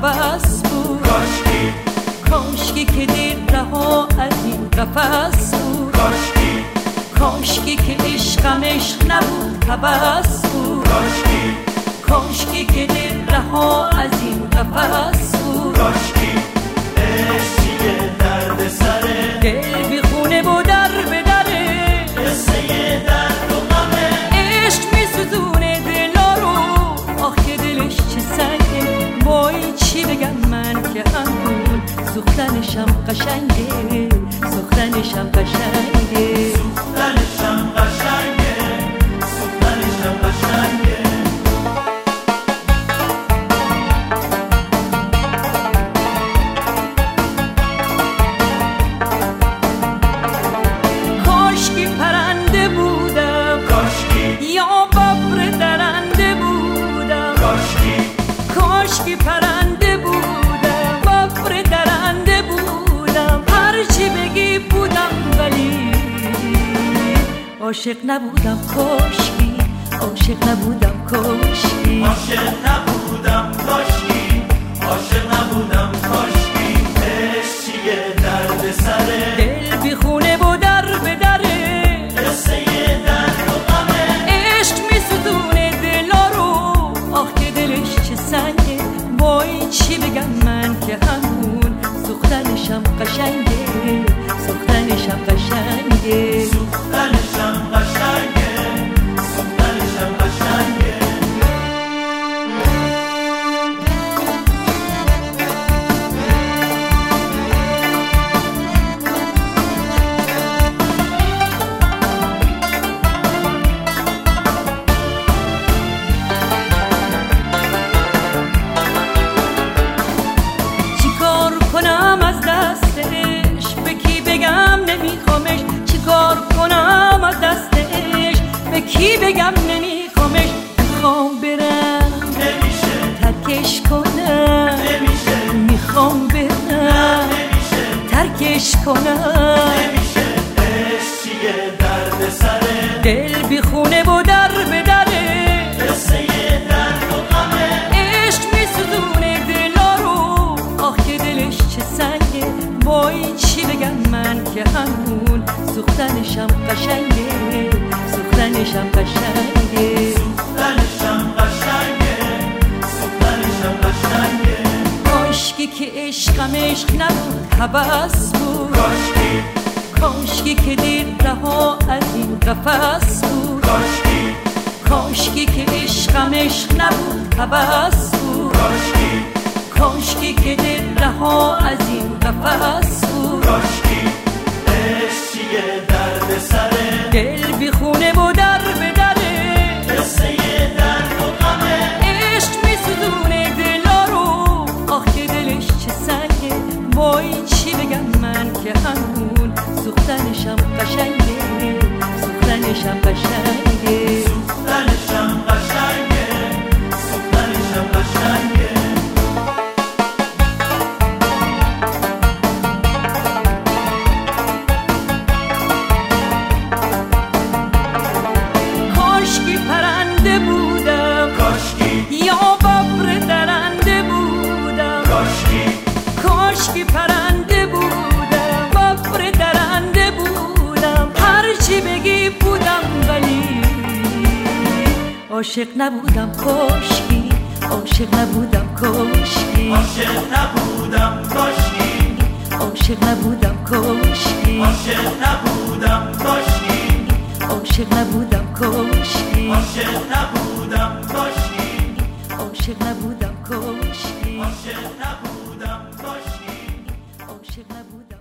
هوس بود. کاشکی که دل رها از این قفس بود. کاشکی که عشقم عشق نبود هوس بود. کاشکی که دل رها از این قفس بود. عشقی درد سره دل بی خونه و در به دره، قصه درد و غمه عشق می ستونه دلا رو. آخ که دلش چه سنگه، وای چی بگم من که همون سوختنشم قشنگه، سوختنشم قشنگه، سوختنشم قشنگه، سوختنشم قشنگه. کاشکی پرنده بودم، کاشکی یا ببر درنده بودم. کاشکی پرنده بودم، ببر درنده بودم. هرچی بگی بودم ولی عاشق نبودم. کاشکی عاشق نبودم. کاشکی عاشق نبودم. کاشکی عاشق نبودم. کاشکی عشقی درد سره دل بی خونه و در به دره، قصه درد و غمه عشق می ستونه دلا رو. آخ که دلش چه سنگه، وای چی بگم من که همون سوختنشم قشنگه، سوختنشم قشنگه، سوختنشم قشنگه، سوختنشم قشنگه. چیکار کنم از دستش، به کی بگم نمیخوامش. چیکار کنم از دستش، به کی بگم نمیخوامش. میخوام برم نمیشه ترکش کنم، نمیشه میخوام برم نمیشه ترکش کنم. نمیشه عشقی درد سره دل بی خونه و در به دره، قصه درد و غمه عشق می ستونه دلا رو. آخ که دلش چه سنگه، وای چی بگم من که همون سوختنشم قشنگه، سوختنشم قشنگه، سوختنشم قشنگه، سوختنشم قشنگه. کاشکی که عشقم عشق نبود هوس بود. کاشکی که دل رها از این قفس بود. کاشکی که عشقم عشق نبود هوس بود. کاشکی که دل رها از این قفس بود. عشقی درد سره دل بی خونه و در به دره، قصه درد و غمه عشق می ستونه دلا رو. آخ که دلش چه سنگه، وای چی بگم من که همون سوختنشم قشنگه، سوختنشم قشنگه، سوختنشم قشنگه، سوختنشم قشنگه. کاشکی پرنده بودم، یا ببر درنده بودم. کاشکی پرنده بودم، ببر درنده بودم. هرچی بگی بودم ولی عاشق نبودم. کاشکی عاشق نبودم. کاشکی عاشق نبودم. کاشکی عاشق نبودم. کاشکی عاشق نبودم. کاشکی عاشق نبودم. کاشکی عاشق نبودم. کاشکی عاشق نبودم. کاشکی عاشق نبودم. کاشکی عاشق نبودم.